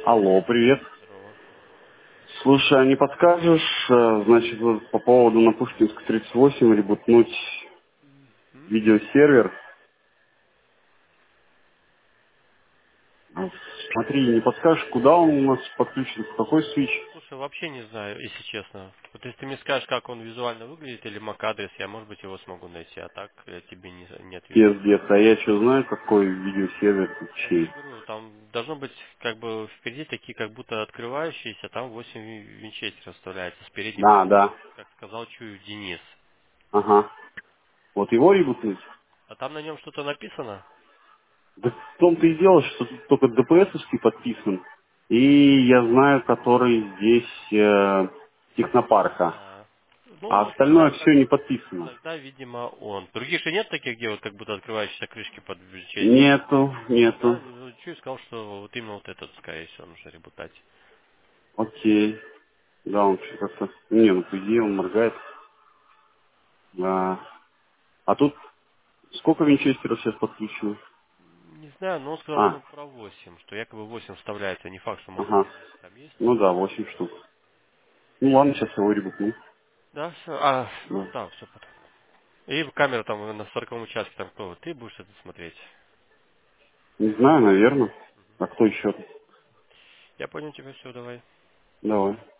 Алло, привет. Здорово. Слушай, а не подскажешь, значит, вот по поводу на Пушкинск 38 ребутнуть М? видеосервер? Смотри, не подскажешь, куда он у нас подключен, в какой свич? Слушай, вообще не знаю, если честно. Вот если ты мне скажешь, как он визуально выглядит, или MAC-адрес, я, может быть, его смогу найти, а так я тебе не отвечу. Пиздец, а я что знаю, какой видеосервер тут Я тебе чей? говорю, там должно быть как бы впереди такие как будто открывающиеся, там 8 винчестеров вставляется с передней Да, панели, да, как сказал Чую Денис. ага. Вот его ребутнуть? А там на нем что-то написано? Да в том-то и дело, что тут только ДПС-овский подписан. И я знаю, который здесь технопарка. А, А ну, остальное тогда, все не подписано. тогда, видимо, он. Других же нет таких, где вот как будто открывающиеся крышки под винчестером? Нету, Тогда нету. Чуй сказал, что вот именно вот этот, скорее всего, нужно ребутать. Окей. Да, он что-то как-то... Не, ну, по идее, он моргает. А тут сколько винчестеров сейчас подключено? Не знаю, но он сказал, А, что про 8, что якобы 8 вставляется. Не факт, что может ага. 9 там есть. Ну да, 8 штук. Ну ладно, сейчас его ребутну. Да, все. А, ну Да. да, все потом. И камера там на 40 участке, там кто? Ты будешь это смотреть? Не знаю, наверное. А кто еще? Я понял тебя, все, давай. Давай.